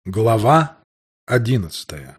Глава 11.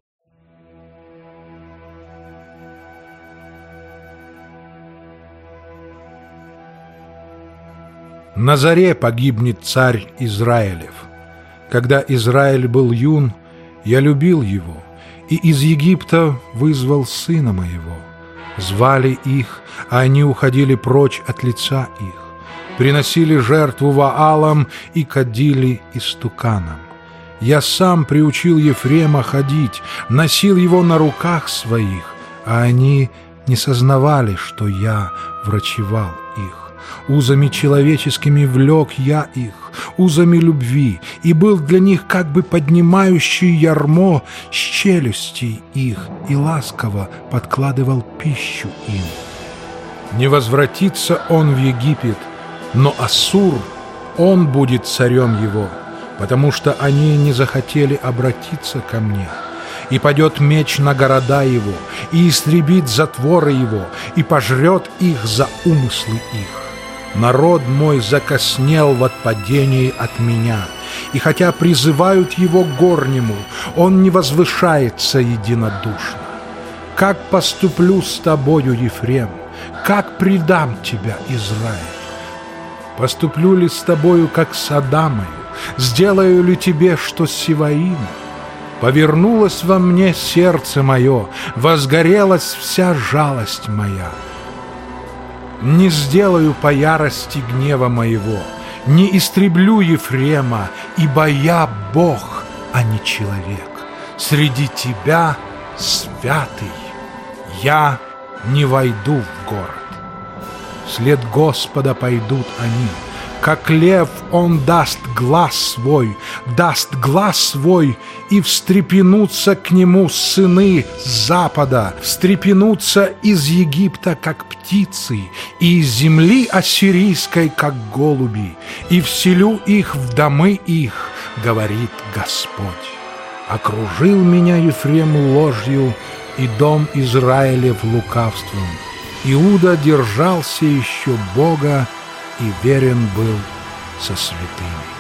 На заре погибнет царь Израилев. Когда Израиль был юн, я любил его, и из Египта вызвал сына моего. Звали их, а они уходили прочь от лица их, приносили жертву Ваалам и кадили истуканам. Я сам приучил Ефрема ходить, носил его на руках своих, а они не сознавали, что я врачевал их. Узами человеческими влек я их, узами любви, и был для них как бы поднимающий ярмо с челюстей их, и ласково подкладывал пищу им. Не возвратится он в Египет, но Ассур, он будет царем его, потому что они не захотели обратиться ко мне. И падет меч на города его, и истребит затворы его, и пожрет их за умыслы их. Народ мой закоснел в отпадении от меня, и хотя призывают его к горнему, он не возвышается единодушно. Как поступлю с тобою, Ефрем? Как предам тебя, Израиль? Поступлю ли с тобою, как с Адамою? Сделаю ли тебе, что с Сиваимом? Повернулось во мне сердце мое, возгорелась вся жалость моя. Не сделаю по ярости гнева моего, не истреблю Ефрема, ибо я Бог, а не человек. Среди тебя святый, я не войду в город. Вслед Господа пойдут они. Как лев он даст глас свой, и встрепенутся к нему сыны с запада, встрепенутся из Египта, как птицы, и из земли ассирийской, как голуби, и вселю их в домы их, говорит Господь. Окружил меня Ефрем ложью, и дом Израилев лукавством. Иуда держался еще Бога, и верен был со святыми.